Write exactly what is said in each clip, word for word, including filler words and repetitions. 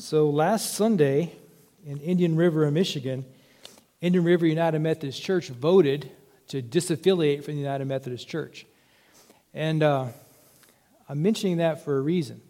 So last Sunday in Indian River, Michigan, Indian River United Methodist Church voted to disaffiliate from the United Methodist Church. And uh, I'm mentioning that for a reason.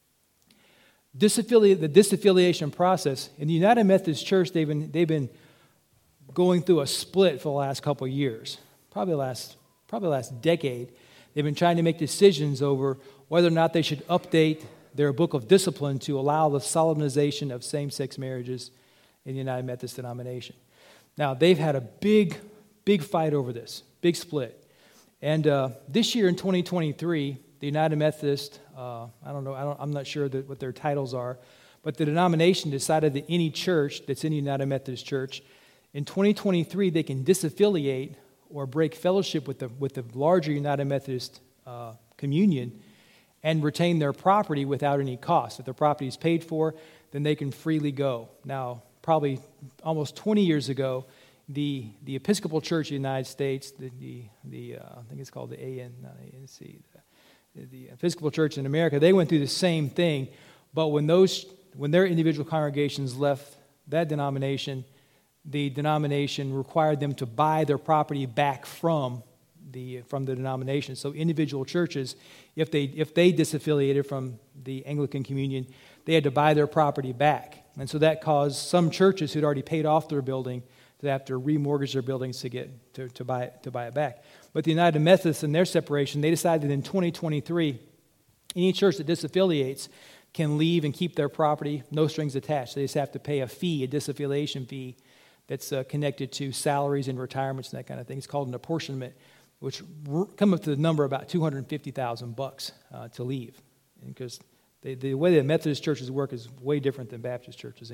Disaffiliate, the disaffiliation process, in the United Methodist Church, they've been, they've been going through a split for the last couple of years, probably last, probably last decade. They've been trying to make decisions over whether or not they should update their book of discipline to allow the solemnization of same-sex marriages in the United Methodist denomination. Now, they've had a big, big fight over this, big split. And uh, this year in twenty twenty-three, the United Methodist, uh, I don't know, I don't, I'm not sure that, what their titles are, but the denomination decided that any church that's in the United Methodist Church, in twenty twenty-three, they can disaffiliate or break fellowship with the, with the larger United Methodist uh, communion and retain their property without any cost. If their property is paid for, then they can freely go. Now, probably almost twenty years ago, the the Episcopal Church of the United States, the the, the uh, I think it's called the A N, not A N C, the, the Episcopal Church in America, they went through the same thing. But when those when their individual congregations left that denomination, the denomination required them to buy their property back from the from the denomination. So individual churches, if they if they disaffiliated from the Anglican Communion, they had to buy their property back. And so that caused some churches who'd already paid off their building to have to remortgage their buildings to get to, to buy it to buy it back. But the United Methodists, in their separation, they decided in twenty twenty-three, any church that disaffiliates can leave and keep their property, no strings attached. They just have to pay a fee, a disaffiliation fee, that's uh, connected to salaries and retirements and that kind of thing. It's called an apportionment, which r- come up to the number about two hundred fifty thousand bucks uh, to leave, because they, the way that Methodist churches work is way different than Baptist churches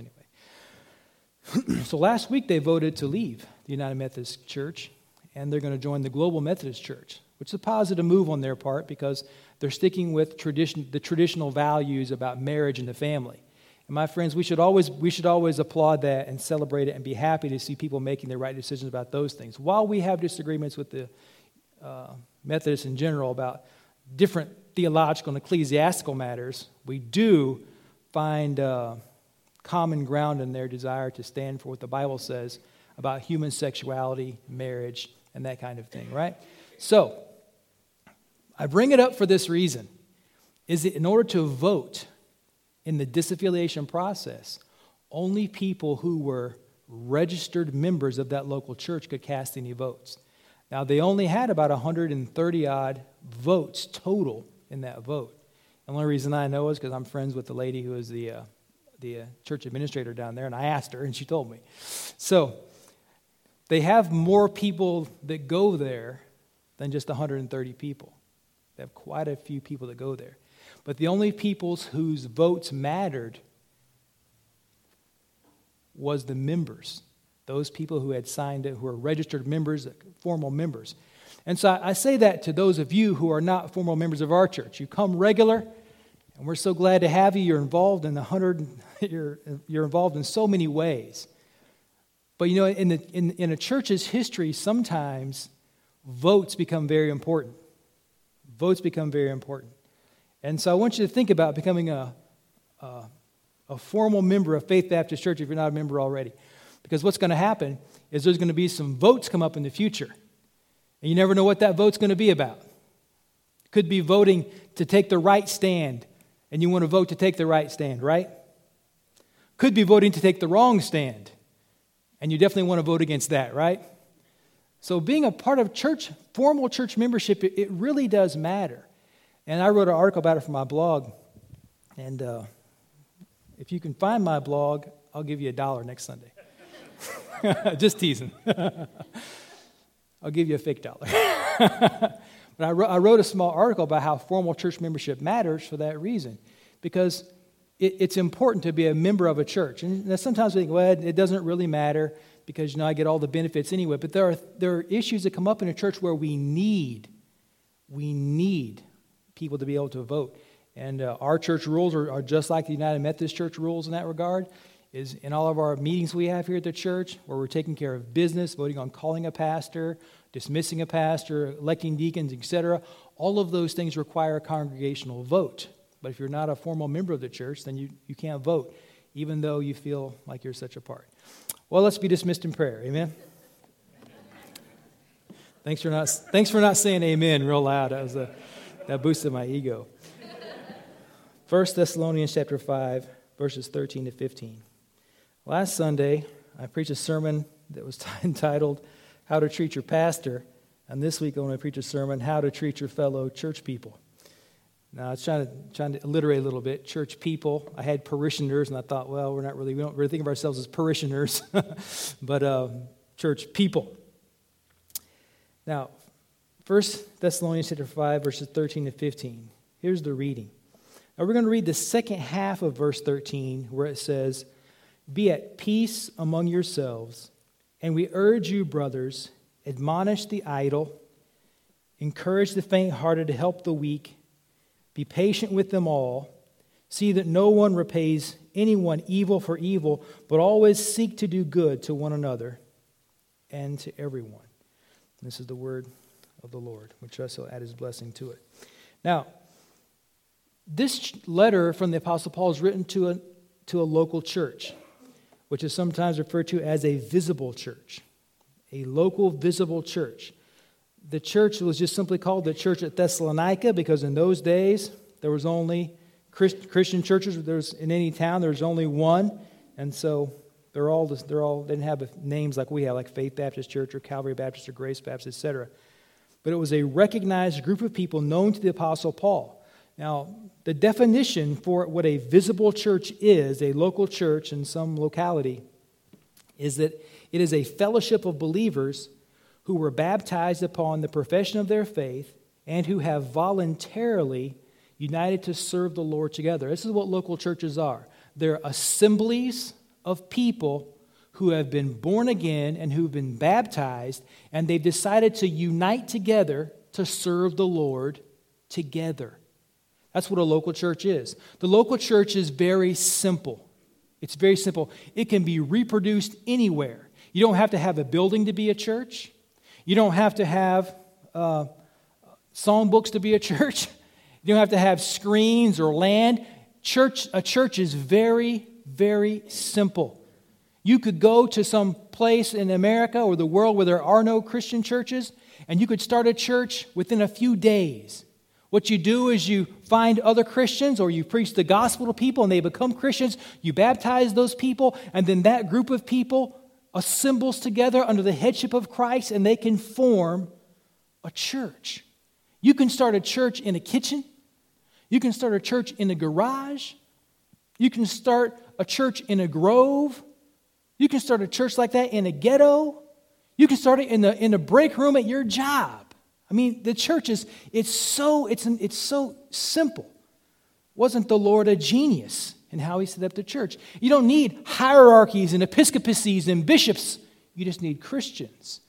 anyway. So last week they voted to leave the United Methodist Church, and they're going to join the Global Methodist Church, which is a positive move on their part because they're sticking with tradition, the traditional values about marriage and the family. And my friends, we should always we should always applaud that and celebrate it and be happy to see people making the right decisions about those things. While we have disagreements with the uh, Methodists in general about different theological and ecclesiastical matters, we do find uh, common ground in their desire to stand for what the Bible says about human sexuality, marriage, and that kind of thing, right? So, I bring it up for this reason, is that in order to vote in the disaffiliation process, only people who were registered members of that local church could cast any votes. Now, they only had about one hundred thirty odd votes total in that vote. The only reason I know is because I'm friends with the lady who is the uh, the uh, church administrator down there, and I asked her, and she told me. So, they have more people that go there than just one hundred thirty people. They have quite a few people that go there. But the only peoples whose votes mattered was the members. Those people who had signed it, who are registered members, formal members. And so I say that to those of you who are not formal members of our church. You come regular, and we're so glad to have you. You're involved in the hundred. You're you're involved in so many ways. But you know, in the in in a church's history, sometimes votes become very important. Votes become very important. And so I want you to think about becoming a, a, a formal member of Faith Baptist Church if you're not a member already. Because what's going to happen is there's going to be some votes come up in the future. And you never know what that vote's going to be about. Could be voting to take the right stand, and you want to vote to take the right stand, right? Could be voting to take the wrong stand, and you definitely want to vote against that, right? So being a part of church, formal church membership, it, it really does matter. And I wrote an article about it for my blog. And uh, if you can find my blog, I'll give you a dollar next Sunday. Just teasing. I'll give you a fake dollar. But I wrote, I wrote a small article about how formal church membership matters for that reason. Because it, it's important to be a member of a church. And sometimes we think, well, it doesn't really matter because, you know, I get all the benefits anyway. But there are, there are issues that come up in a church where we need, we need people to be able to vote. And uh, our church rules are, are just like the United Methodist Church rules in that regard. Is in all of our meetings we have here at the church, where we're taking care of business, voting on calling a pastor, dismissing a pastor, electing deacons, et cetera. All of those things require a congregational vote. But if you're not a formal member of the church, then you, you can't vote even though you feel like you're such a part. Well, let's be dismissed in prayer. Amen? Thanks for not, thanks for not saying amen real loud. That was a, that boosted my ego. First Thessalonians chapter five, verses thirteen to fifteen. Last Sunday, I preached a sermon that was entitled, How to Treat Your Pastor. And this week, I want to preach a sermon, How to Treat Your Fellow Church People. Now, I was trying to, trying to alliterate a little bit. Church people, I had parishioners, and I thought, well, we're not really, we don't really think of ourselves as parishioners, but uh, church people. Now, First Thessalonians chapter five, verses thirteen to fifteen. Here's the reading. Now, we're going to read the second half of verse thirteen, where it says, Be at peace among yourselves, and we urge you, brothers, admonish the idle, encourage the faint-hearted to help the weak, be patient with them all, see that no one repays anyone evil for evil, but always seek to do good to one another and to everyone. This is the word of the Lord, which also add his blessing to it. Now, this letter from the Apostle Paul is written to a, to a local church, which is sometimes referred to as a visible church, a local visible church. The church was just simply called the church at Thessalonica because in those days there was only Christ, Christian churches. There was, in any town there was only one, and so they're all they're all they didn't have names like we have, like Faith Baptist Church or Calvary Baptist or Grace Baptist, et cetera. But it was a recognized group of people known to the Apostle Paul. Now, the definition for what a visible church is, a local church in some locality, is that it is a fellowship of believers who were baptized upon the profession of their faith and who have voluntarily united to serve the Lord together. This is what local churches are. They're assemblies of people who have been born again and who've been baptized, and they've decided to unite together to serve the Lord together. That's what a local church is. The local church is very simple. It's very simple. It can be reproduced anywhere. You don't have to have a building to be a church. You don't have to have uh, songbooks to be a church. You don't have to have screens or land. Church, a church is very, very simple. You could go to some place in America or the world where there are no Christian churches, and you could start a church within a few days. What you do is you find other Christians or you preach the gospel to people and they become Christians. You baptize those people, and then that group of people assembles together under the headship of Christ, and they can form a church. You can start a church in a kitchen. You can start a church in a garage. You can start a church in a grove. You can start a church like that in a ghetto. You can start it in the in the break room at your job. I mean, the church is, it's so, it's, it's so simple. Wasn't the Lord a genius in how he set up the church? You don't need hierarchies and episcopacies and bishops. You just need Christians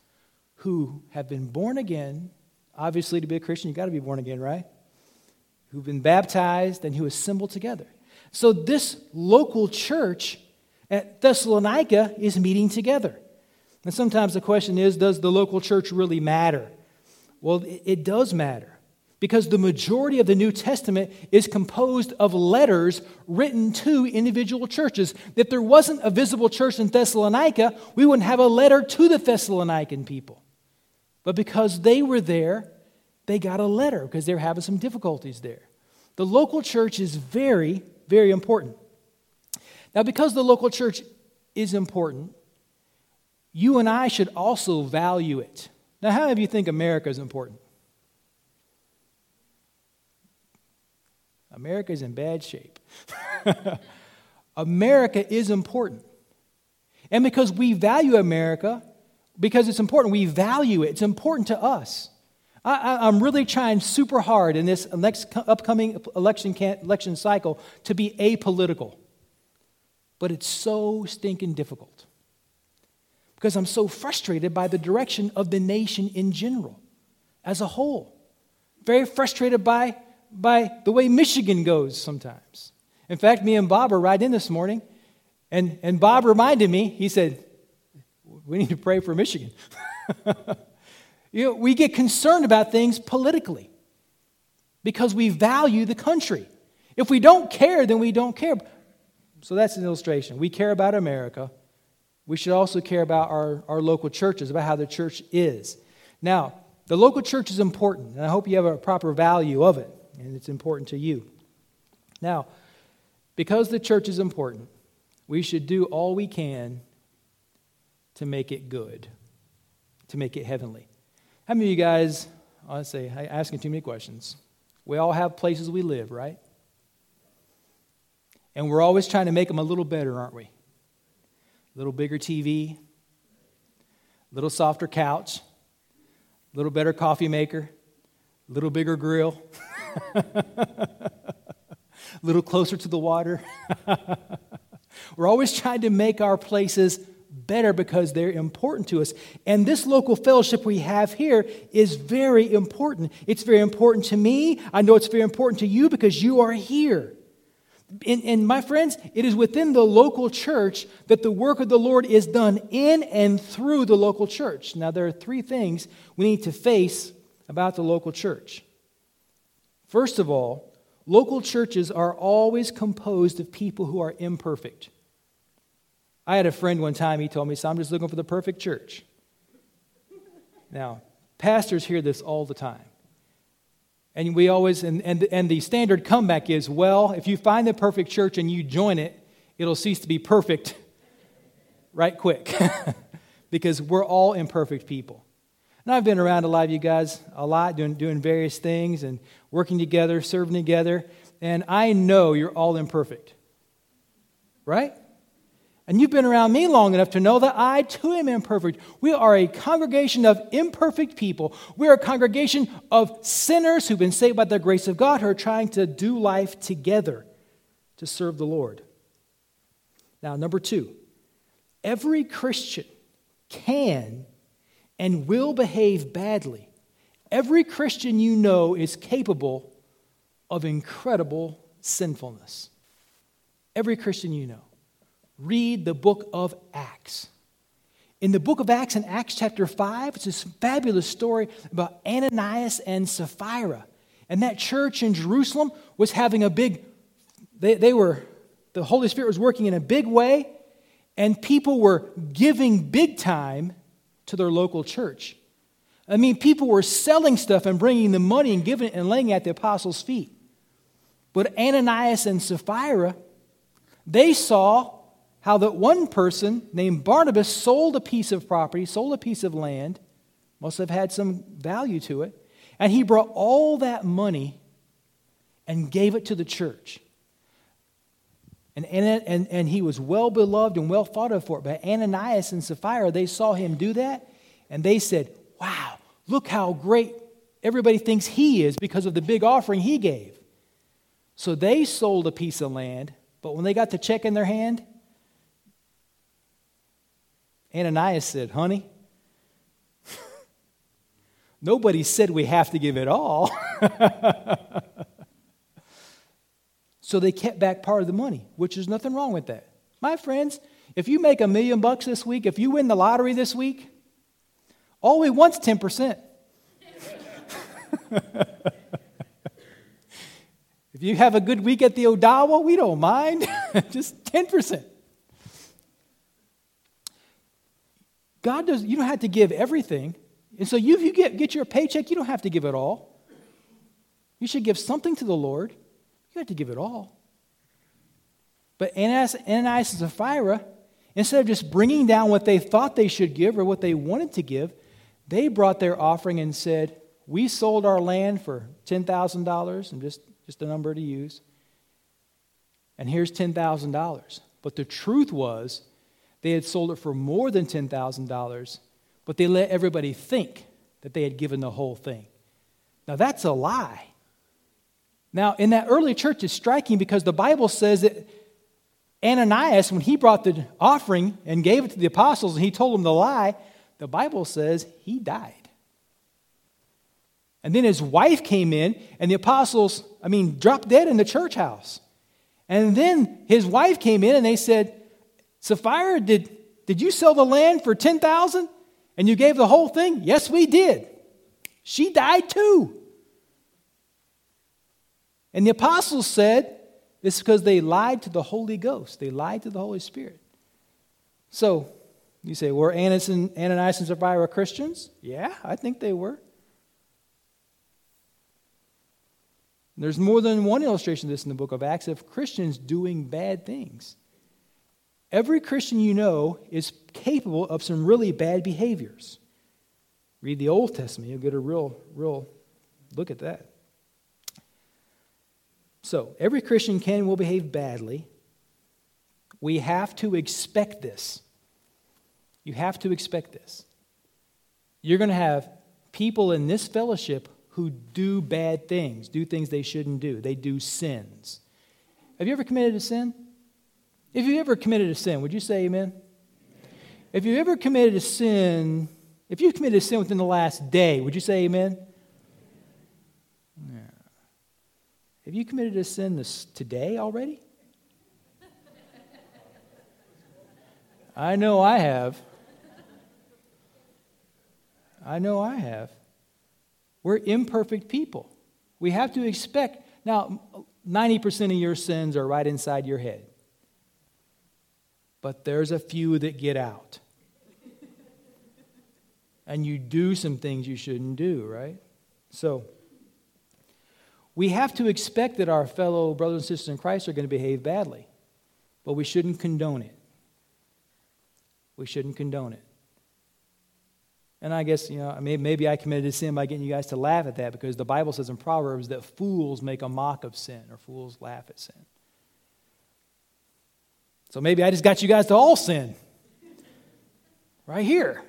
who have been born again. Obviously, to be a Christian, you've got to be born again, right? Who've been baptized and who assemble together. So this local church at Thessalonica is meeting together. And sometimes the question is, does the local church really matter? Well, it does matter because the majority of the New Testament is composed of letters written to individual churches. If there wasn't a visible church in Thessalonica, we wouldn't have a letter to the Thessalonican people. But because they were there, they got a letter because they were having some difficulties there. The local church is very, very important. Now, because the local church is important, you and I should also value it. Now, how many of you think America is important? America is in bad shape. America is important. And because we value America, because it's important, we value it. It's important to us. I, I, I'm really trying super hard in this next upcoming election, election cycle to be apolitical. But it's so stinking difficult. Because I'm so frustrated by the direction of the nation in general, as a whole. Very frustrated by, by the way Michigan goes sometimes. In fact, me and Bob were riding in this morning, and, and Bob reminded me, he said, we need to pray for Michigan. You know, we get concerned about things politically because we value the country. If we don't care, then we don't care. So that's an illustration. We care about America. We should also care about our, our local churches, about how the church is. Now, the local church is important, and I hope you have a proper value of it, and it's important to you. Now, because the church is important, we should do all we can to make it good, to make it heavenly. How many of you guys, I'll say, I'm asking too many questions. We all have places we live, right? And we're always trying to make them a little better, aren't we? A little bigger T V, a little softer couch, a little better coffee maker, a little bigger grill, a little closer to the water. We're always trying to make our places better because they're important to us. And this local fellowship we have here is very important. It's very important to me. I know it's very important to you because you are here. And, and my friends, it is within the local church that the work of the Lord is done in and through the local church. Now, there are three things we need to face about the local church. First of all, local churches are always composed of people who are imperfect. I had a friend one time, he told me, so I'm just looking for the perfect church. Now, pastors hear this all the time. And we always, and, and, and the standard comeback is, well, if you find the perfect church and you join it, it'll cease to be perfect right quick. Because we're all imperfect people. And I've been around a lot of you guys a lot, doing, doing various things and working together, serving together. And I know you're all imperfect. Right? And you've been around me long enough to know that I too am imperfect. We are a congregation of imperfect people. We are a congregation of sinners who've been saved by the grace of God, who are trying to do life together to serve the Lord. Now, number two, every Christian can and will behave badly. Every Christian you know is capable of incredible sinfulness. Every Christian you know. Read the book of Acts. In the book of Acts, in Acts chapter five, it's this fabulous story about Ananias and Sapphira. And that church in Jerusalem was having a big, they, they were, the Holy Spirit was working in a big way, and people were giving big time to their local church. I mean, people were selling stuff and bringing the money and giving it and laying it at the apostles' feet. But Ananias and Sapphira, they saw how that one person named Barnabas sold a piece of property, sold a piece of land, must have had some value to it, and he brought all that money and gave it to the church. And, and, and, and he was well beloved and well thought of for it. But Ananias and Sapphira, they saw him do that, and they said, wow, look how great everybody thinks he is because of the big offering he gave. So they sold a piece of land, but when they got the check in their hand, Ananias said, honey, nobody said we have to give it all. So they kept back part of the money, which is nothing wrong with that. My friends, if you make a million bucks this week, if you win the lottery this week, all we want's ten percent. If you have a good week at the Odawa, we don't mind. Just ten percent. God does, you don't have to give everything. And so you, if you get, get your paycheck, you don't have to give it all. You should give something to the Lord. You have to give it all. But Ananias, Ananias and Sapphira, instead of just bringing down what they thought they should give or what they wanted to give, they brought their offering and said, we sold our land for ten thousand dollars, and just, just a number to use. And here's ten thousand dollars. But the truth was, they had sold it for more than ten thousand dollars, but they let everybody think that they had given the whole thing. Now, that's a lie. Now, in that early church, it's striking because the Bible says that Ananias, when he brought the offering and gave it to the apostles and he told them the lie, the Bible says he died. And then his wife came in and the apostles, I mean, dropped dead in the church house. And then his wife came in and they said, Sapphira, did, did you sell the land for ten thousand dollars and you gave the whole thing? Yes, we did. She died too. And the apostles said, It's because they lied to the Holy Ghost. They lied to the Holy Spirit. So, you say, were Ananias and, Ananias and Sapphira Christians? Yeah, I think they were. There's more than one illustration of this in the book of Acts of Christians doing bad things. Every Christian you know is capable of some really bad behaviors. Read the Old Testament, you'll get a real, real look at that. So, every Christian can and will behave badly. We have to expect this. You have to expect this. You're going to have people in this fellowship who do bad things, do things they shouldn't do. They do sins. Have you ever committed a sin? If you ever committed a sin, would you say amen? If you ever committed a sin, if you committed a sin within the last day, would you say amen? Yeah. Have you committed a sin this, today already? I know I have. I know I have. We're imperfect people. We have to expect. Now, ninety percent of your sins are right inside your head. But there's a few that get out. And you do some things you shouldn't do, right? So, we have to expect that our fellow brothers and sisters in Christ are going to behave badly. But we shouldn't condone it. We shouldn't condone it. And I guess, you know, maybe I committed a sin by getting you guys to laugh at that because the Bible says in Proverbs that fools make a mock of sin or fools laugh at sin. So maybe I just got you guys to all sin. Right here.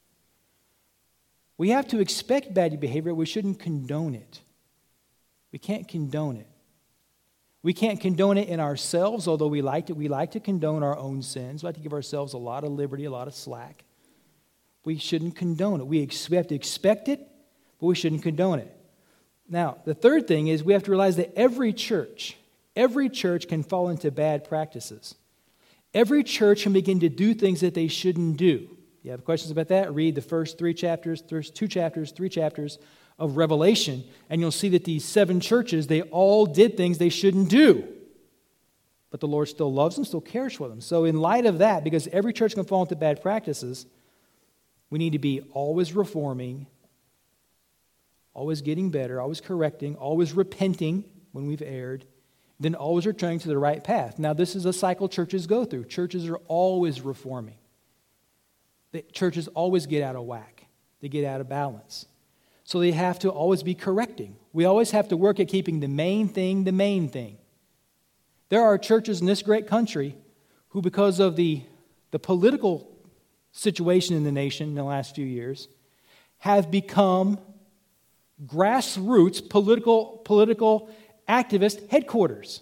We have to expect bad behavior. We shouldn't condone it. We can't condone it. We can't condone it in ourselves, although we like to, we like to condone our own sins. We like to give ourselves a lot of liberty, a lot of slack. We shouldn't condone it. We, ex- we have to expect it, but we shouldn't condone it. Now, the third thing is we have to realize that every church, every church can fall into bad practices. Every church can begin to do things that they shouldn't do. You have questions about that? Read the first three chapters, first two chapters, three chapters of Revelation, and you'll see that these seven churches, they all did things they shouldn't do. But the Lord still loves them, still cares for them. So in light of that, because every church can fall into bad practices, we need to be always reforming, always getting better, always correcting, always repenting when we've erred, then always returning to the right path. Now, this is a cycle churches go through. Churches are always reforming. The churches always get out of whack. They get out of balance. So they have to always be correcting. We always have to work at keeping the main thing the main thing. There are churches in this great country who, because of the, the political situation in the nation in the last few years, have become grassroots political, political activist headquarters.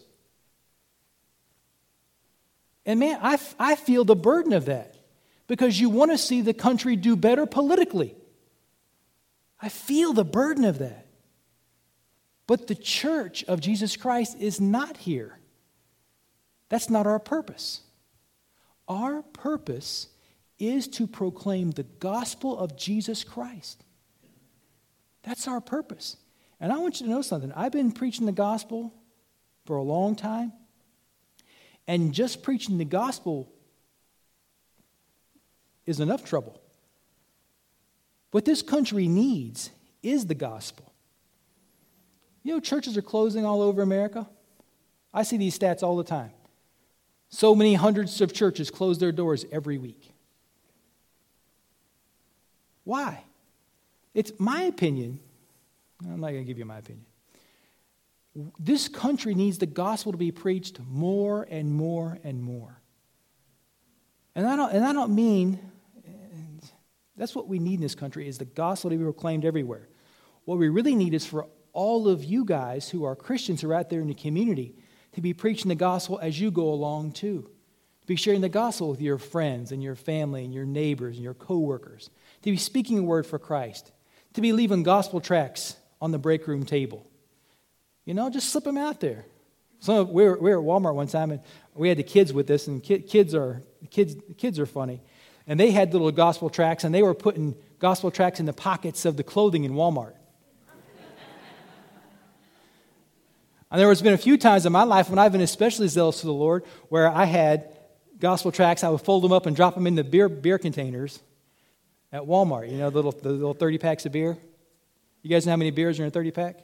And man, I, I feel the burden of that because you want to see the country do better politically. I feel the burden of that. But the church of Jesus Christ is not here. That's not our purpose. Our purpose is to proclaim the gospel of Jesus Christ. That's our purpose. And I want you to know something. I've been preaching the gospel for a long time. And just preaching the gospel is enough trouble. What this country needs is the gospel. You know, churches are closing all over America. I see these stats all the time. So many hundreds of churches close their doors every week. Why? It's my opinion. I'm not going to give you my opinion. This country needs the gospel to be preached more and more and more. And I don't, and I don't mean, that's what we need in this country, is the gospel to be proclaimed everywhere. What we really need is for all of you guys who are Christians who are out there in the community to be preaching the gospel as you go along too. To be sharing the gospel with your friends and your family and your neighbors and your coworkers. To be speaking a word for Christ. To be leaving gospel tracts on the break room table. You know, just slip them out there. So we were, we were at Walmart one time and we had the kids with us, and ki- kids are kids kids are funny. And they had little gospel tracts, and they were putting gospel tracts in the pockets of the clothing in Walmart. And there has been a few times in my life when I've been especially zealous for the Lord, where I had gospel tracts, I would fold them up and drop them in the beer beer containers at Walmart. You know, the little, the little thirty packs of beer? You guys know how many beers are in a thirty pack?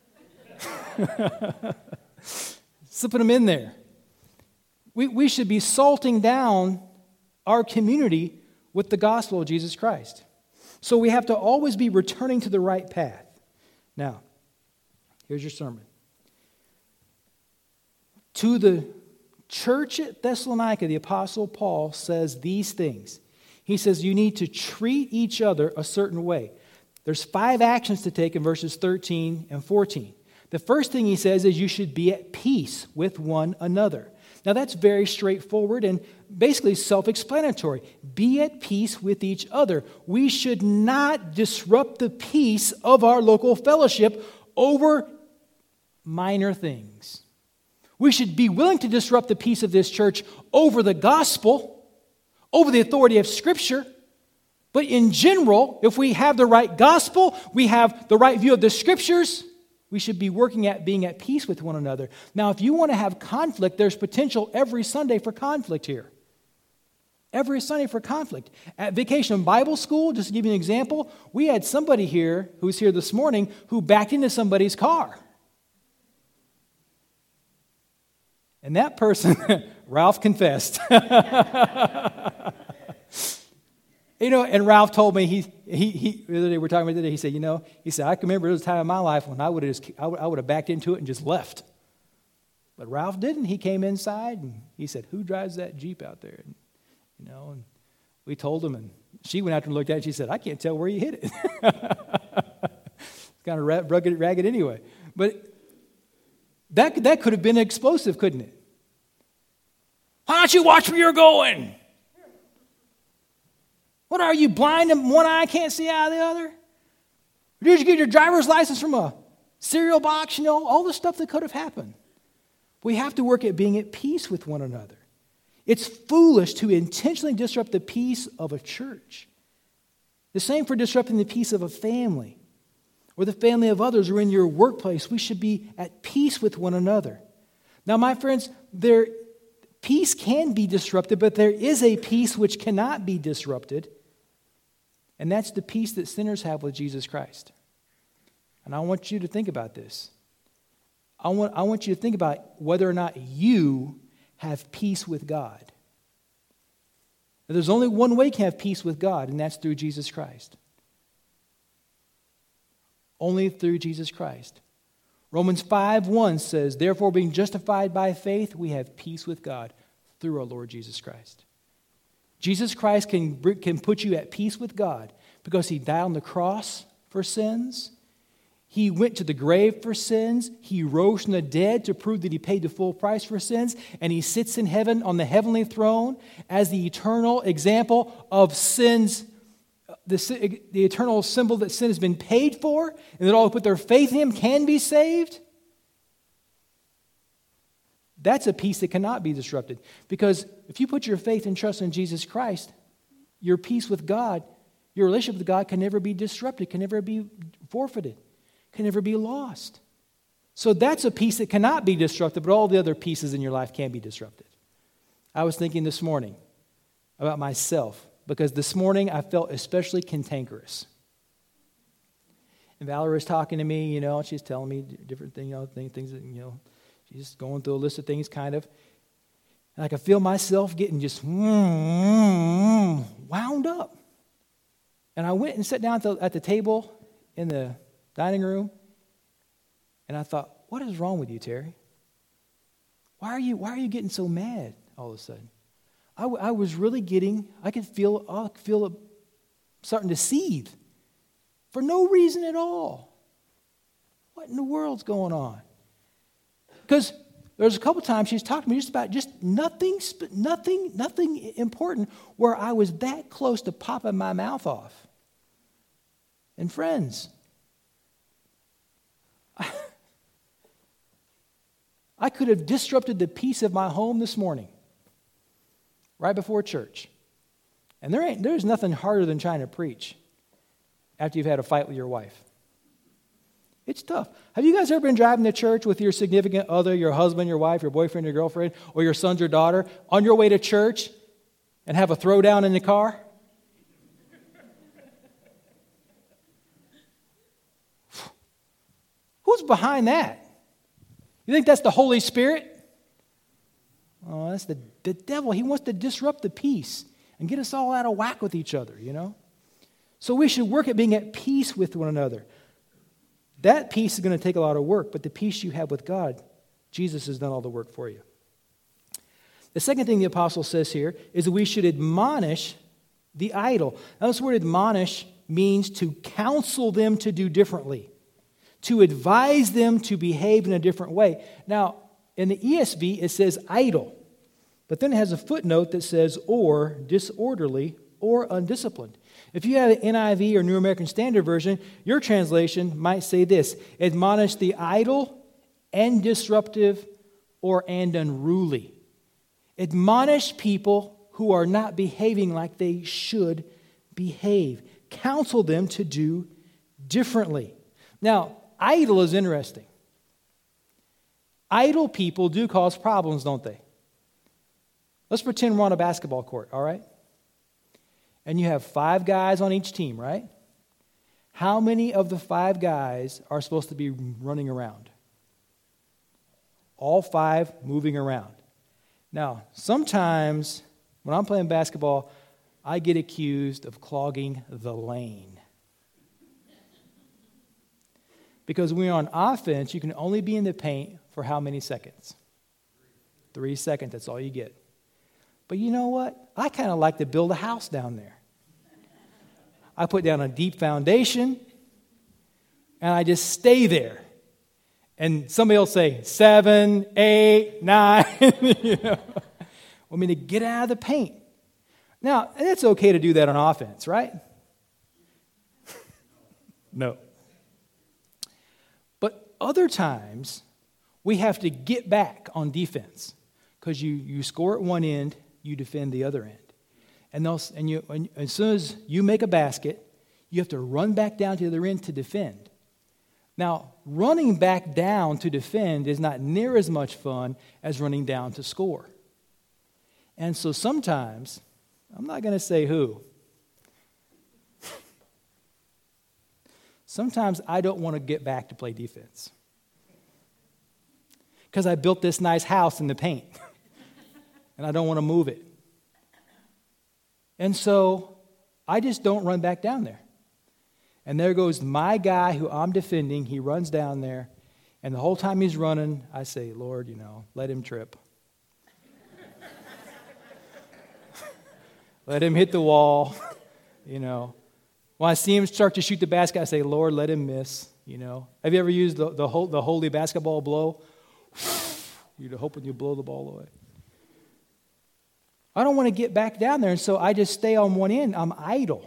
Slipping them in there. We, we should be salting down our community with the gospel of Jesus Christ. So we have to always be returning to the right path. Now, here's your sermon. To the church at Thessalonica, the Apostle Paul says these things. He says you need to treat each other a certain way. There's five actions to take in verses thirteen and fourteen. The first thing he says is you should be at peace with one another. Now that's very straightforward and basically self-explanatory. Be at peace with each other. We should not disrupt the peace of our local fellowship over minor things. We should be willing to disrupt the peace of this church over the gospel, over the authority of Scripture. But in general, if we have the right gospel, we have the right view of the Scriptures, we should be working at being at peace with one another. Now, if you want to have conflict, there's potential every Sunday for conflict here. Every Sunday for conflict. At Vacation Bible School, just to give you an example, we had somebody here who was here this morning who backed into somebody's car. And that person, Ralph confessed. You know, and Ralph told me, he, he, he, the other day we were talking about today, he said, you know, he said, I can remember there was a time in my life when I would have just, I would, I would have backed into it and just left. But Ralph didn't. He came inside and he said, who drives that Jeep out there? And, you know, and we told him, and she went out and looked at it and she said, I can't tell where you hit it. It's kind of rugged, ragged anyway. But that, that could have been explosive, couldn't it? Why don't you watch where you're going? What are you, blind and one eye can't see out of the other? Or did you get your driver's license from a cereal box? You know, all the stuff that could have happened. We have to work at being at peace with one another. It's foolish to intentionally disrupt the peace of a church. The same for disrupting the peace of a family or the family of others or in your workplace. We should be at peace with one another. Now, my friends, there, peace can be disrupted, but there is a peace which cannot be disrupted. And that's the peace that sinners have with Jesus Christ. And I want you to think about this. I want, I want you to think about whether or not you have peace with God. Now, there's only one way you can have peace with God, and that's through Jesus Christ. Only through Jesus Christ. Romans five one says, therefore, being justified by faith, we have peace with God through our Lord Jesus Christ. Jesus Christ can, can put you at peace with God because he died on the cross for sins. He went to the grave for sins. He rose from the dead to prove that he paid the full price for sins. And he sits in heaven on the heavenly throne as the eternal example of sins, the, the eternal symbol that sin has been paid for, and that all who put their faith in him can be saved. That's a peace that cannot be disrupted. Because if you put your faith and trust in Jesus Christ, your peace with God, your relationship with God can never be disrupted, can never be forfeited, can never be lost. So that's a peace that cannot be disrupted, but all the other pieces in your life can be disrupted. I was thinking this morning about myself, because this morning I felt especially cantankerous. And Valerie was talking to me, you know, she's telling me different things, you know, things that, you know, she's just going through a list of things, kind of. And I could feel myself getting just wound up. And I went and sat down at the, at the table in the dining room, and I thought, what is wrong with you, Terry? Why are you, why are you getting so mad all of a sudden? I, w- I was really getting, I could feel, I could feel it starting to seethe for no reason at all. What in the world's going on? Because there's a couple times she's talked to me just about just nothing, nothing, nothing important where I was that close to popping my mouth off. And friends, I, I could have disrupted the peace of my home this morning, right before church. And there ain't, there's nothing harder than trying to preach after you've had a fight with your wife. It's tough. Have you guys ever been driving to church with your significant other, your husband, your wife, your boyfriend, your girlfriend, or your son or daughter on your way to church and have a throwdown in the car? Who's behind that? You think that's the Holy Spirit? Oh, that's the, the devil. He wants to disrupt the peace and get us all out of whack with each other, you know? So we should work at being at peace with one another. That peace is going to take a lot of work, but the peace you have with God, Jesus has done all the work for you. The second thing the apostle says here is that we should admonish the idle. Now, this word admonish means to counsel them to do differently, to advise them to behave in a different way. Now, in the E S V, it says idle, but then it has a footnote that says or disorderly or undisciplined. If you have an N I V or New American Standard Version, your translation might say this: admonish the idle and disruptive or and unruly. Admonish people who are not behaving like they should behave. Counsel them to do differently. Now, idle is interesting. Idle people do cause problems, don't they? Let's pretend we're on a basketball court, all right? And you have five guys on each team, right? How many of the five guys are supposed to be running around? All five moving around. Now, sometimes when I'm playing basketball, I get accused of clogging the lane. Because when you're on offense, you can only be in the paint for how many seconds? Three seconds, that's all you get. But you know what? I kind of like to build a house down there. I put down a deep foundation, and I just stay there. And somebody will say, seven, eight, nine, you know. I mean, to get out of the paint. Now, it's okay to do that on offense, right? No. But other times, we have to get back on defense because you, you score at one end, you defend the other end. And, those, and, you, and as soon as you make a basket, you have to run back down to the other end to defend. Now, running back down to defend is not near as much fun as running down to score. And so sometimes, I'm not going to say who, sometimes I don't want to get back to play defense because I built this nice house in the paint and I don't want to move it. And so I just don't run back down there. And there goes my guy who I'm defending. He runs down there. And the whole time he's running, I say, Lord, you know, let him trip. Let him hit the wall, you know. When I see him start to shoot the basket, I say, Lord, let him miss, you know. Have you ever used the, the, whole, the holy basketball blow? You're hoping you blow the ball away. I don't want to get back down there, and so I just stay on one end. I'm idle.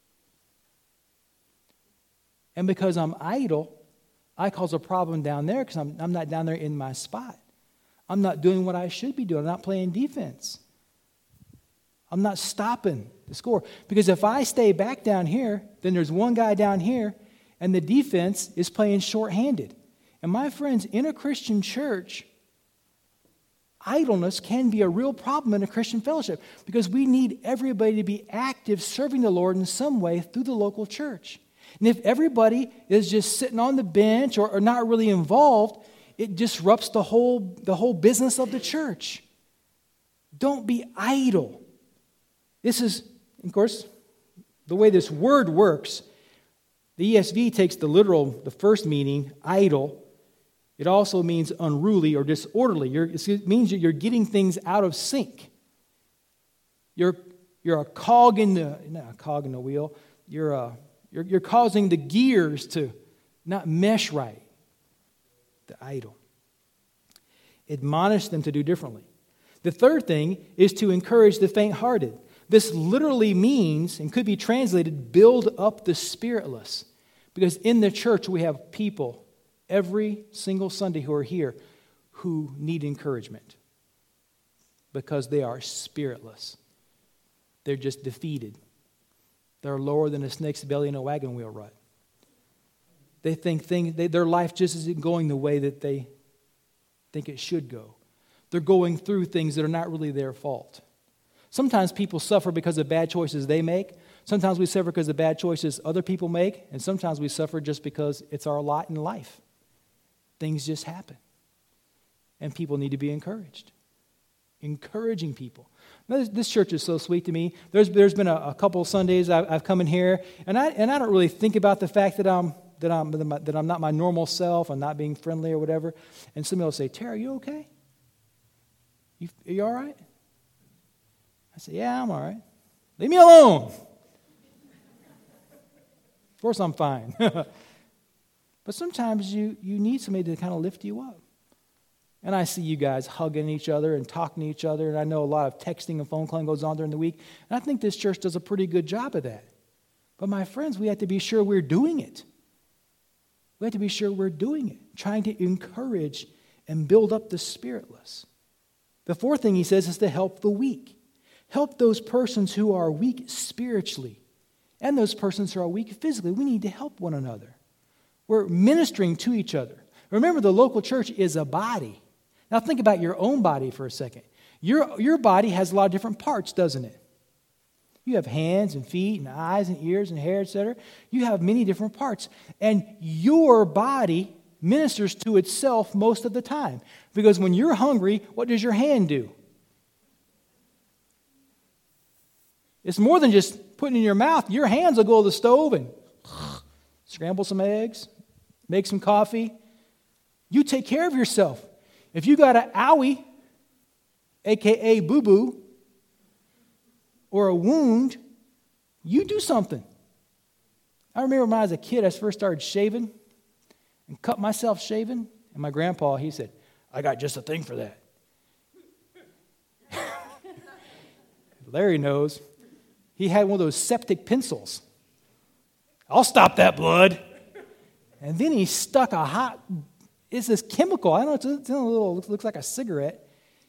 And because I'm idle, I cause a problem down there because I'm, I'm not down there in my spot. I'm not doing what I should be doing. I'm not playing defense. I'm not stopping the score. Because if I stay back down here, then there's one guy down here, and the defense is playing shorthanded. And my friends, in a Christian church, idleness can be a real problem in a Christian fellowship because we need everybody to be active serving the Lord in some way through the local church. And if everybody is just sitting on the bench or, or not really involved, it disrupts the whole, the whole business of the church. Don't be idle. This is, of course, the way this word works. The E S V takes the literal, the first meaning, idle. It also means unruly or disorderly. You're, it means that you're getting things out of sync. You're, you're a cog in the, not a cog in the wheel. You're a You're, you're causing the gears to not mesh right. The idle. Admonish them to do differently. The third thing is to encourage the faint-hearted. This literally means, and could be translated, build up the spiritless. Because in the church we have people every single Sunday who are here who need encouragement. Because they are spiritless. They're just defeated. They're lower than a snake's belly in a wagon wheel rut. They think things, they, their life just isn't going the way that they think it should go. They're going through things that are not really their fault. Sometimes people suffer because of bad choices they make. Sometimes we suffer because of bad choices other people make. And sometimes we suffer just because it's our lot in life. Things just happen. And people need to be encouraged. Encouraging people. Now, this, this church is so sweet to me. There's there's been a, a couple of Sundays I've, I've come in here, and I and I don't really think about the fact that I'm that I'm that I'm not my normal self. I'm not being friendly or whatever. And somebody will say, "Terry, are you okay? You are you all right?" I say, "Yeah, I'm all right. Leave me alone." Of course, I'm fine. But sometimes you you need somebody to kind of lift you up. And I see you guys hugging each other and talking to each other. And I know a lot of texting and phone calling goes on during the week. And I think this church does a pretty good job of that. But my friends, we have to be sure we're doing it. We have to be sure we're doing it, trying to encourage and build up the spiritless. The fourth thing he says is to help the weak. Help those persons who are weak spiritually and those persons who are weak physically. We need to help one another. We're ministering to each other. Remember, the local church is a body. Now think about your own body for a second. Your, your body has a lot of different parts, doesn't it? You have hands and feet and eyes and ears and hair, et cetera. You have many different parts. And your body ministers to itself most of the time. Because when you're hungry, what does your hand do? It's more than just putting it in your mouth. Your hands will go to the stove and scramble some eggs, make some coffee. You take care of yourself. If you got an owie, a k a boo-boo, or a wound, you do something. I remember when I was a kid, I first started shaving and cut myself shaving. And my grandpa, he said, "I got just a thing for that." Larry knows. He had one of those septic pencils. "I'll stop that blood." And then he stuck a hot, it's this chemical. I don't know, it's a little, it looks like a cigarette.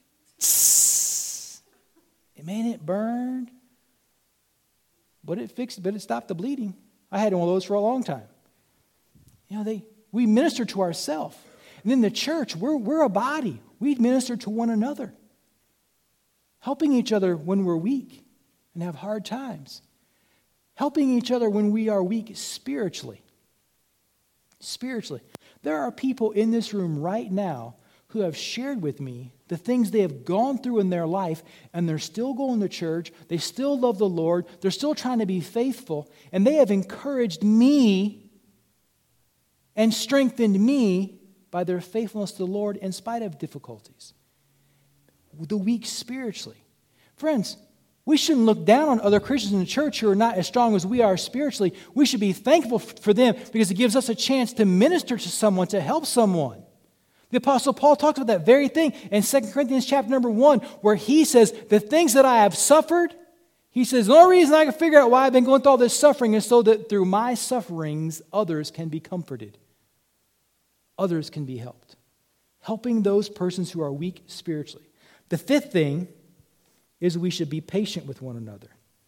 It made it burn. But it fixed, but it stopped the bleeding. I had one of those for a long time. You know, they we minister to ourselves. And in the church, we're, we're a body. We minister to one another. Helping each other when we're weak and have hard times. Helping each other when we are weak spiritually. Spiritually. There are people in this room right now who have shared with me the things they have gone through in their life, and they're still going to church, they still love the Lord, they're still trying to be faithful, and they have encouraged me and strengthened me by their faithfulness to the Lord in spite of difficulties. The weak spiritually. Friends, we shouldn't look down on other Christians in the church who are not as strong as we are spiritually. We should be thankful for them because it gives us a chance to minister to someone, to help someone. The Apostle Paul talks about that very thing in Second Corinthians chapter number one, where he says, the things that I have suffered, he says, the only reason I can figure out why I've been going through all this suffering is so that through my sufferings, others can be comforted. Others can be helped. Helping those persons who are weak spiritually. The fifth thing is we should be patient with one another.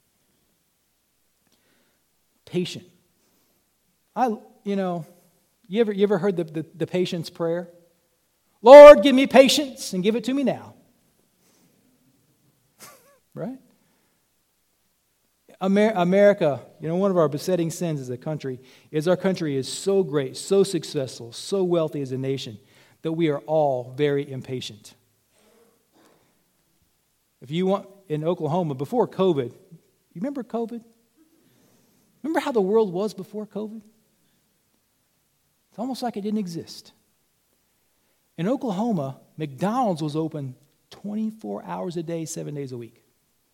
Patient. I, you know, you ever, you ever heard the, the, the patience prayer? Lord, give me patience and give it to me now. Right? Amer- America, you know, one of our besetting sins as a country is our country is so great, so successful, so wealthy as a nation that we are all very impatient. If you want, in Oklahoma, before COVID, you remember COVID? Remember how the world was before COVID? It's almost like it didn't exist. In Oklahoma, McDonald's was open twenty-four hours a day, seven days a week.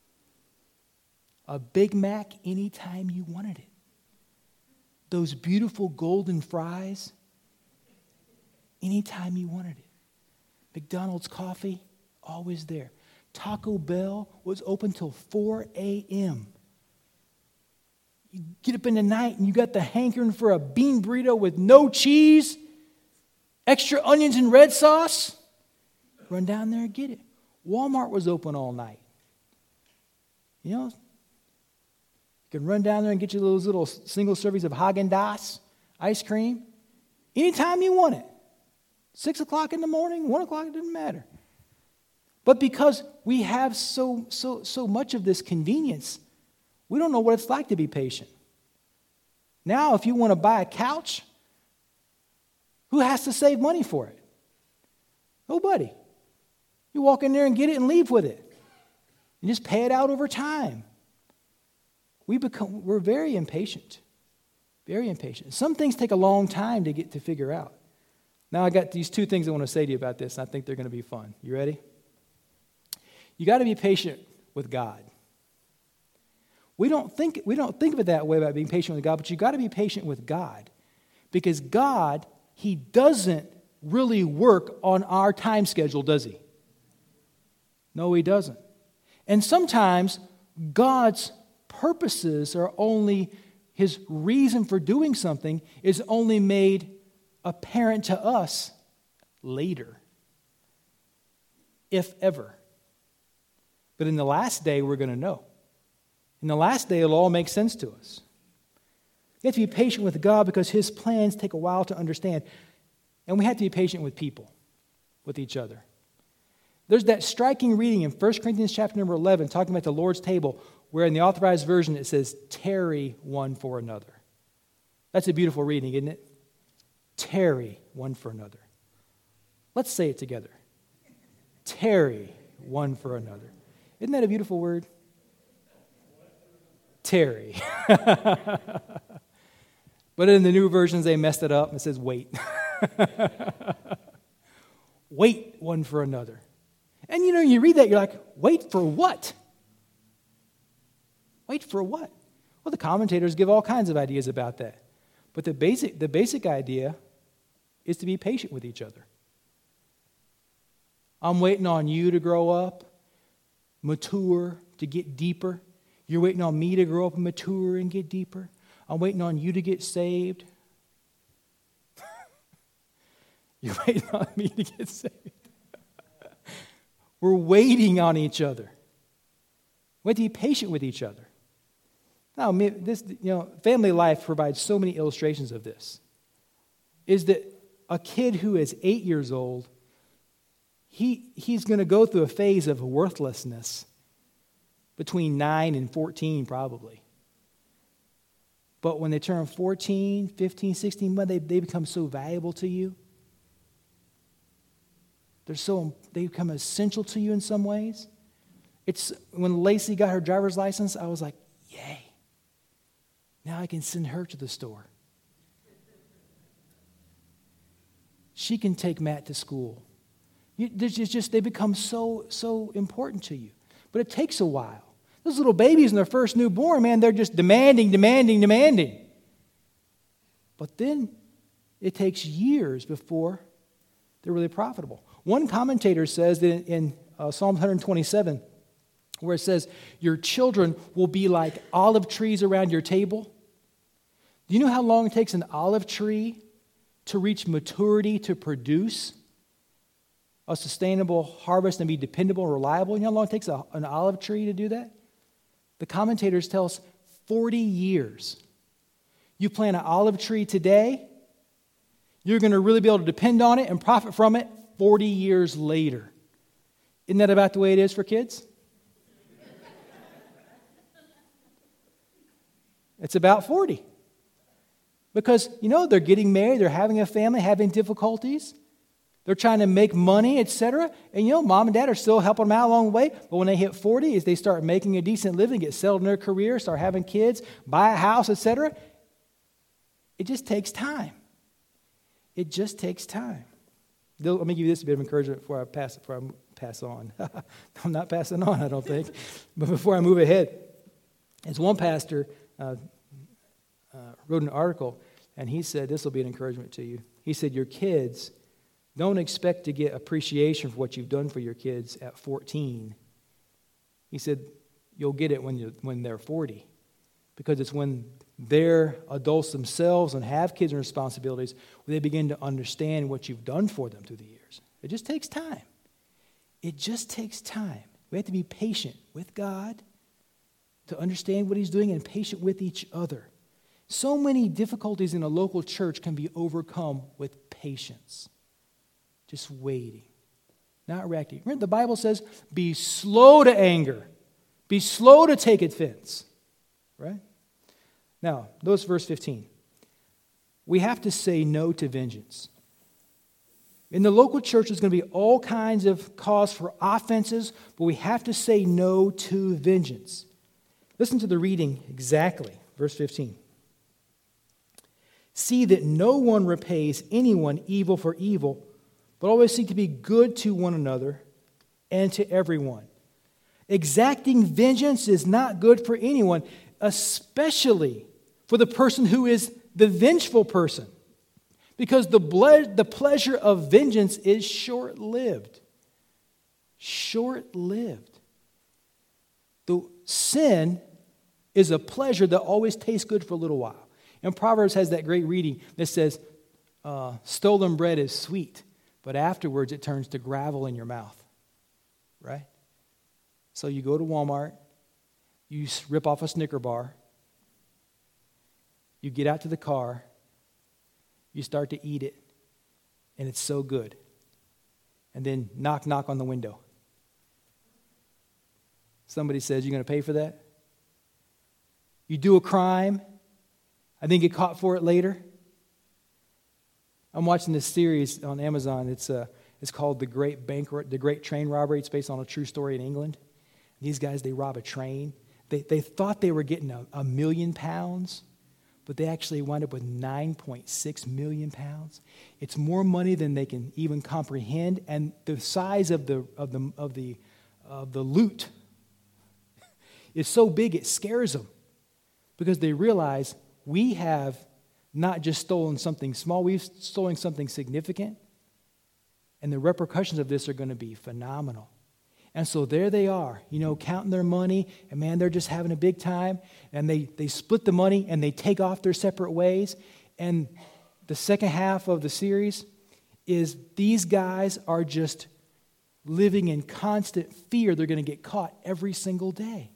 A Big Mac anytime you wanted it. Those beautiful golden fries, anytime you wanted it. McDonald's coffee, always there. Taco Bell was open till four a.m. You get up in the night and you got the hankering for a bean burrito with no cheese, extra onions and red sauce. Run down there and get it. Walmart was open all night. You know, you can run down there and get you those little single servings of Haagen-Dazs ice cream. Anytime you want it. Six o'clock in the morning, one o'clock, it doesn't matter. But because we have so, so, so much of this convenience, we don't know what it's like to be patient. Now, if you want to buy a couch, who has to save money for it? Nobody. You walk in there and get it and leave with it. And just pay it out over time. We become, we're very impatient. Very impatient. Some things take a long time to get to figure out. Now I got these two things I want to say to you about this, and I think they're going to be fun. You ready? You got to be patient with God. We don't think we don't think of it that way about being patient with God, but you got to be patient with God. Because God, He doesn't really work on our time schedule, does He? No, He doesn't. And sometimes God's purposes are only, His reason for doing something is only made apparent to us later, if ever. But in the last day, we're going to know. In the last day, it'll all make sense to us. You have to be patient with God because His plans take a while to understand. And we have to be patient with people, with each other. There's that striking reading in First Corinthians chapter number eleven, talking about the Lord's table, where in the Authorized Version it says, tarry one for another. That's a beautiful reading, isn't it? Tarry one for another. Let's say it together. Tarry one for another. Isn't that a beautiful word? Tarry. But in the new versions, they messed it up and it says wait. Wait one for another. And you know, you read that, you're like, wait for what? Wait for what? Well, the commentators give all kinds of ideas about that. But the basic, the basic idea is to be patient with each other. I'm waiting on you to grow up, mature, to get deeper. You're waiting on me to grow up and mature and get deeper. I'm waiting on you to get saved. You're waiting on me to get saved. We're waiting on each other. We have to be patient with each other. Now, this, you know, family life provides so many illustrations of this. Is that a kid who is eight years old, he he's going to go through a phase of worthlessness between nine and fourteen, probably. But when they turn fourteen, fifteen, sixteen, they, they become so valuable to you. They're so, they become essential to you in some ways. It's when Lacey got her driver's license, I was like, yay. Now I can send her to the store. She can take Matt to school. You, it's just, they become so, so important to you. But it takes a while. Those little babies in their first newborn, man, they're just demanding, demanding, demanding. But then it takes years before they're really profitable. One commentator says that in, in uh, Psalm one twenty-seven, where it says, your children will be like olive trees around your table. Do you know how long it takes an olive tree to reach maturity to produce a sustainable harvest and be dependable and reliable? You know how long it takes a, an olive tree to do that? The commentators tell us forty years. You plant an olive tree today, you're going to really be able to depend on it and profit from it forty years later. Isn't that about the way it is for kids? It's about forty. Because, you know, they're getting married, they're having a family, having difficulties. They're trying to make money, et cetera. And, you know, mom and dad are still helping them out along the way. But when they hit forty, as they start making a decent living, get settled in their career, start having kids, buy a house, et cetera, it just takes time. It just takes time. Let me give you this a bit of encouragement before I pass, before I pass on. I'm not passing on, I don't think. But before I move ahead, as one pastor uh, uh, wrote an article, and he said, this will be an encouragement to you. He said, your kids, don't expect to get appreciation for what you've done for your kids at fourteen. He said, you'll get it when you when they're forty. Because it's when they're adults themselves and have kids and responsibilities when they begin to understand what you've done for them through the years. It just takes time. It just takes time. We have to be patient with God to understand what He's doing and patient with each other. So many difficulties in a local church can be overcome with patience. Just waiting, not reacting. Remember, the Bible says, be slow to anger. Be slow to take offense. Right? Now, notice verse fifteen. We have to say no to vengeance. In the local church, there's going to be all kinds of cause for offenses, but we have to say no to vengeance. Listen to the reading exactly. Verse fifteen. See that no one repays anyone evil for evil, but always seek to be good to one another and to everyone. Exacting vengeance is not good for anyone, especially for the person who is the vengeful person. Because the, ble- the pleasure of vengeance is short-lived. Short-lived. The sin is a pleasure that always tastes good for a little while. And Proverbs has that great reading that says, uh, stolen bread is sweet, but afterwards it turns to gravel in your mouth. Right? So you go to Walmart, you rip off a Snicker bar, you get out to the car, you start to eat it, and it's so good. And then knock, knock on the window. Somebody says, you're going to pay for that? You do a crime, and then get caught for it later. I'm watching this series on Amazon. It's uh, it's called The Great Bank, The Great Train Robbery. It's based on a true story in England. These guys, they rob a train. They they thought they were getting a, a million pounds, but they actually wind up with nine point six million pounds. It's more money than they can even comprehend, and the size of the of the of the of the loot is so big it scares them, because they realize we have not just stolen something small, we've stolen something significant, and the repercussions of this are going to be phenomenal. And so there they are, you know, counting their money, and man, they're just having a big time, and they, they split the money, and they take off their separate ways. And the second half of the series is these guys are just living in constant fear they're going to get caught every single day.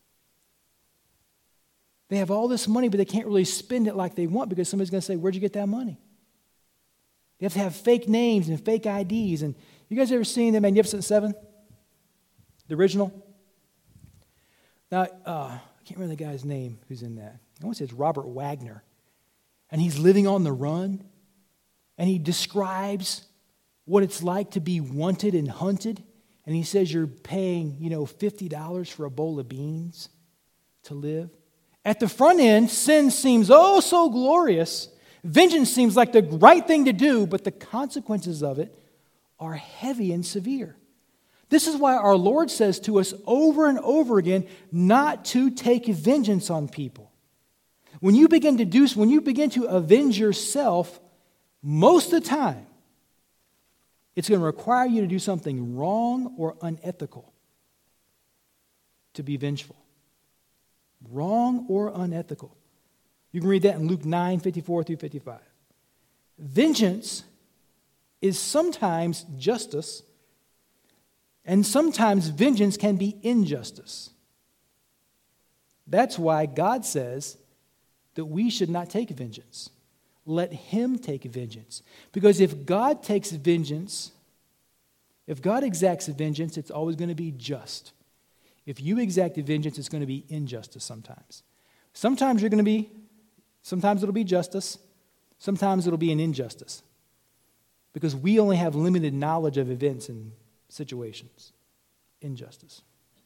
They have all this money, but they can't really spend it like they want, because somebody's going to say, where'd you get that money? They have to have fake names and fake I Ds. And you guys ever seen The Magnificent Seven? The original? Now, uh, I can't remember the guy's name who's in that. I want to say it's Robert Wagner. And he's living on the run. And he describes what it's like to be wanted and hunted. And he says you're paying, you know, fifty dollars for a bowl of beans to live. At the front end, sin seems oh so glorious. Vengeance seems like the right thing to do, but the consequences of it are heavy and severe. This is why our Lord says to us over and over again not to take vengeance on people. When you begin to do, when you begin to avenge yourself, most of the time, it's going to require you to do something wrong or unethical to be vengeful. Wrong or unethical. You can read that in Luke nine, fifty-four through fifty-five. Vengeance is sometimes justice, and sometimes vengeance can be injustice. That's why God says that we should not take vengeance. Let Him take vengeance. Because if God takes vengeance, if God exacts vengeance, it's always going to be just. If you exact vengeance, it's going to be injustice sometimes. Sometimes you're going to be, sometimes it'll be justice. Sometimes it'll be an injustice. Because we only have limited knowledge of events and situations. Injustice.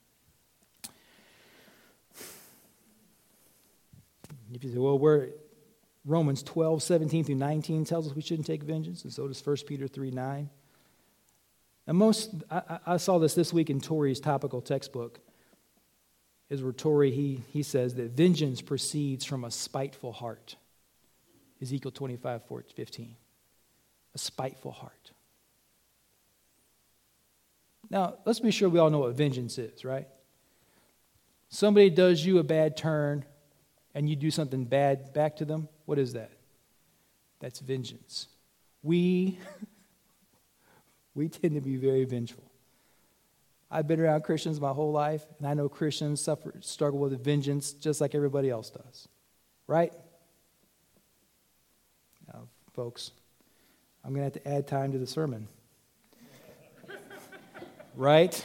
If you say, well, we're Romans twelve, seventeen through nineteen tells us we shouldn't take vengeance, and so does First Peter three, nine. And most, I, I saw this this week in Torrey's topical textbook, is where Torrey, he, he says that vengeance proceeds from a spiteful heart. Ezekiel twenty-five, fifteen. A spiteful heart. Now, let's be sure we all know what vengeance is, right? Somebody does you a bad turn, and you do something bad back to them. What is that? That's vengeance. We, we tend to be very vengeful. I've been around Christians my whole life, and I know Christians suffer, struggle with vengeance just like everybody else does. Right? folks. I'm going to have to add time to the sermon. Right?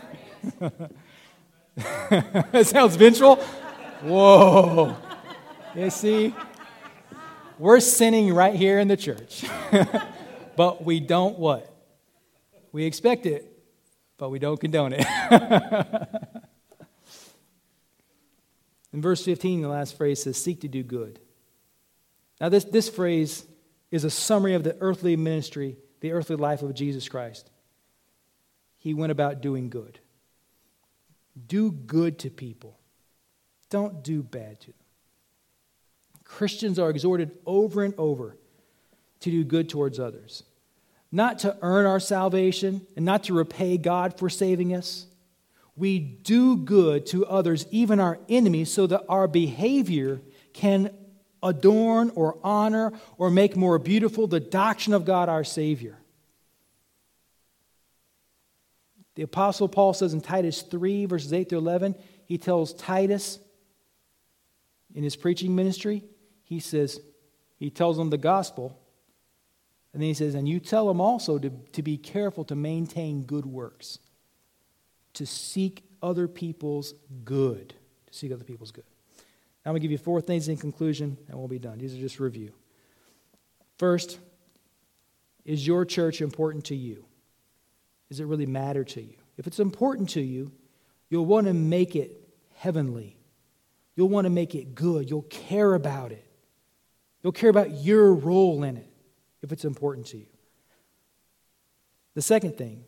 That sounds vengeful. Whoa. You see? We're sinning right here in the church. But we don't what? We expect it, but we don't condone it. In verse fifteen, the last phrase says, seek to do good. Now this, this phrase is a summary of the earthly ministry, the earthly life of Jesus Christ. He went about doing good. Do good to people. Don't do bad to them. Christians are exhorted over and over to do good towards others. Not to earn our salvation and not to repay God for saving us. We do good to others, even our enemies, so that our behavior can adorn or honor or make more beautiful the doctrine of God our Savior. The Apostle Paul says in Titus three, verses eight through eleven, he tells Titus in his preaching ministry, he says, he tells them the gospel, and then he says, and you tell them also to, to be careful to maintain good works, to seek other people's good, to seek other people's good. Now I'm going to give you four things in conclusion, and we'll be done. These are just review. First, is your church important to you? Does it really matter to you? If it's important to you, you'll want to make it heavenly. You'll want to make it good. You'll care about it. You'll care about your role in it if it's important to you. The second thing,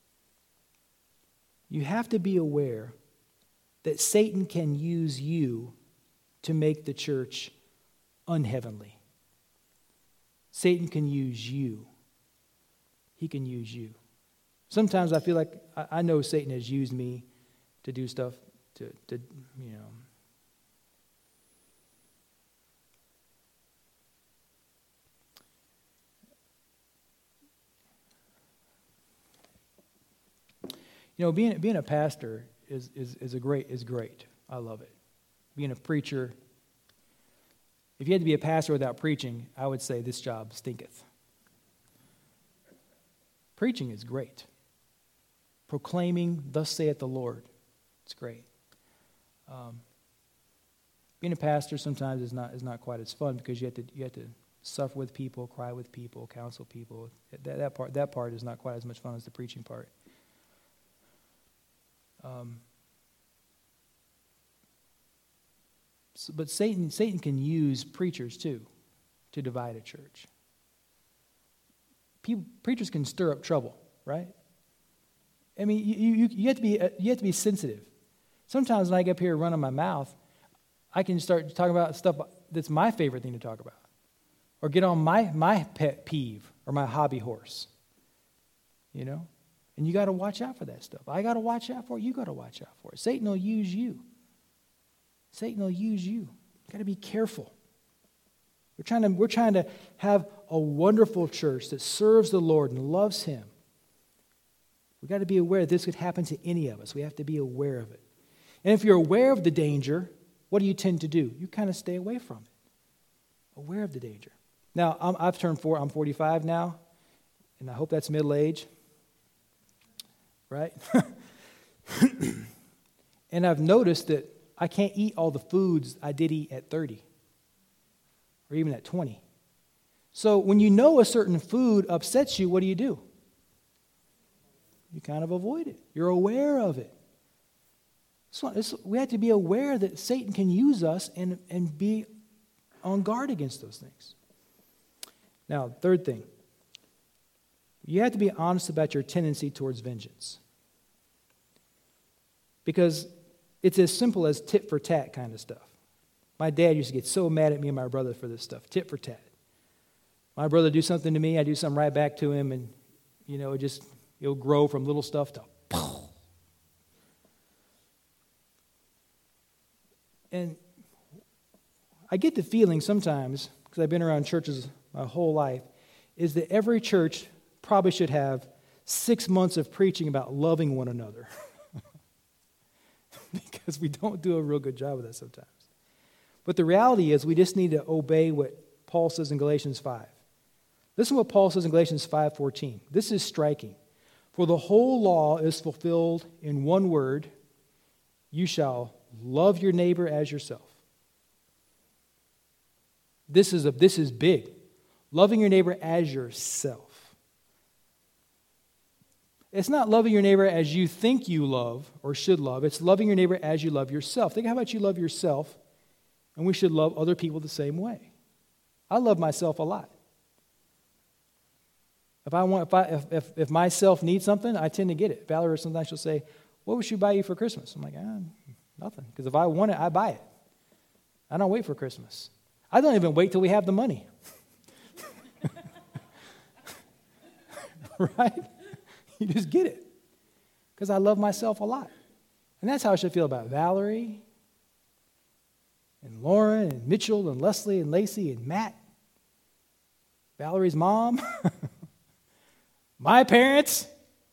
you have to be aware that Satan can use you to make the church unheavenly. Satan can use you. He can use you. Sometimes I feel like I, I know Satan has used me to do stuff, to, to you know. You know, being being a pastor is, is, is a great is great. I love it. Being a preacher, if you had to be a pastor without preaching, I would say this job stinketh. Preaching is great. Proclaiming, thus saith the Lord, it's great. Um, being a pastor sometimes is not is not quite as fun because you have to you have to suffer with people, cry with people, counsel people. That, that part that part is not quite as much fun as the preaching part. Um, so, but Satan Satan can use preachers too to divide a church. People, preachers can stir up trouble, right? I mean, you, you, you have to be you have to be sensitive. Sometimes when I get up here running my mouth, I can start talking about stuff that's my favorite thing to talk about, or get on my my pet peeve or my hobby horse. You know. And you got to watch out for that stuff. I got to watch out for it. You got to watch out for it. Satan will use you. Satan will use you. You got to be careful. We're trying to, we're trying to have a wonderful church that serves the Lord and loves Him. We've got to be aware this could happen to any of us. We have to be aware of it. And if you're aware of the danger, what do you tend to do? You kind of stay away from it. Aware of the danger. Now, I'm, I've turned four. I'm forty-five now, and I hope that's middle age. Right? And I've noticed that I can't eat all the foods I did eat at thirty or even at twenty. So when you know a certain food upsets you, what do you do? You kind of avoid it. You're aware of it. So it's, we have to be aware that Satan can use us and, and be on guard against those things. Now, third thing. You have to be honest about your tendency towards vengeance. Because it's as simple as tit for tat kind of stuff. My dad used to get so mad at me and my brother for this stuff, tit for tat. My brother do something to me, I do something right back to him, and, you know, it just, it'll grow from little stuff to, and I get the feeling sometimes, because I've been around churches my whole life, is that every church probably should have six months of preaching about loving one another. Because we don't do a real good job of that sometimes. But the reality is we just need to obey what Paul says in Galatians five. Listen to what Paul says in Galatians five fourteen. This is striking. For the whole law is fulfilled in one word, you shall love your neighbor as yourself. This is, a, this is big. Loving your neighbor as yourself. It's not loving your neighbor as you think you love or should love. It's loving your neighbor as you love yourself. Think how about you love yourself, and we should love other people the same way. I love myself a lot. If I want, if I, if, if, if myself needs something, I tend to get it. Valerie sometimes she'll say, "What would she buy you for Christmas?" I'm like, ah, nothing, because if I want it, I buy it. I don't wait for Christmas. I don't even wait till we have the money. Right? You just get it. Because I love myself a lot. And that's how I should feel about Valerie and Lauren and Mitchell and Leslie and Lacey and Matt. Valerie's mom. My parents.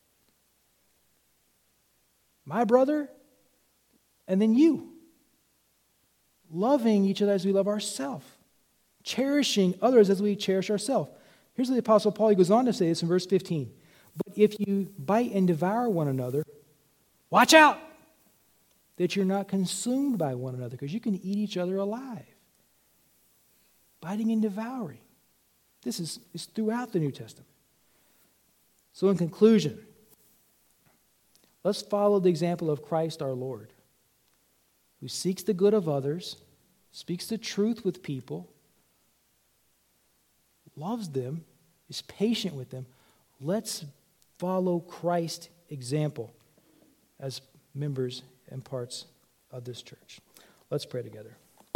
My brother. And then you. Loving each other as we love ourselves. Cherishing others as we cherish ourselves. Here's what the Apostle Paul, he goes on to say this in verse fifteen. But if you bite and devour one another, watch out that you're not consumed by one another, because you can eat each other alive. Biting and devouring. This is, is throughout the New Testament. So in conclusion, let's follow the example of Christ our Lord, who seeks the good of others, speaks the truth with people, loves them, is patient with them. Let's follow Christ's example as members and parts of this church. Let's pray together.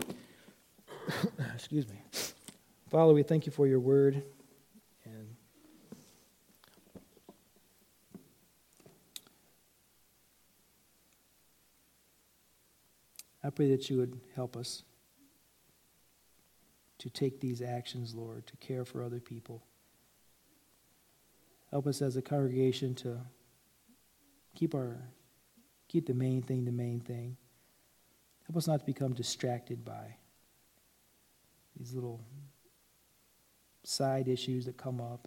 Excuse me. Father, we thank you for your word. And I pray that you would help us to take these actions, Lord, to care for other people. Help us as a congregation to keep our keep the main thing the main thing. Help us not to become distracted by these little side issues that come up.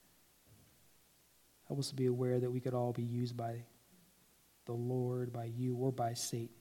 Help us to be aware that we could all be used by the Lord, by you, or by Satan.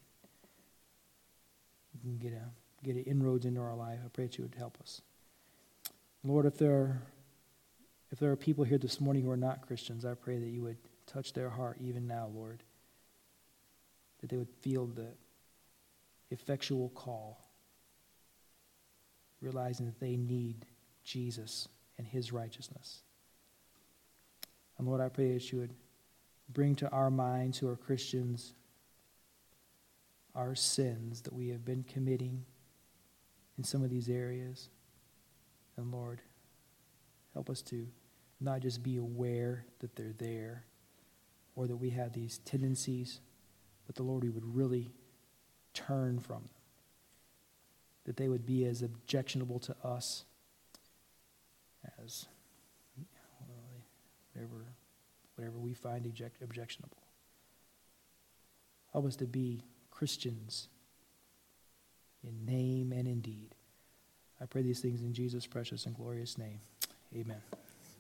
We can get a get an inroads into our life. I pray that you would help us. Lord, if there are If there are people here this morning who are not Christians, I pray that you would touch their heart even now, Lord. That they would feel the effectual call, realizing that they need Jesus and his righteousness. And Lord, I pray that you would bring to our minds who are Christians our sins that we have been committing in some of these areas. And Lord, help us to not just be aware that they're there or that we have these tendencies, but the Lord, we would really turn from them. That they would be as objectionable to us as whatever, whatever we find object, objectionable. Help us to be Christians in name and in deed. I pray these things in Jesus' precious and glorious name. Amen.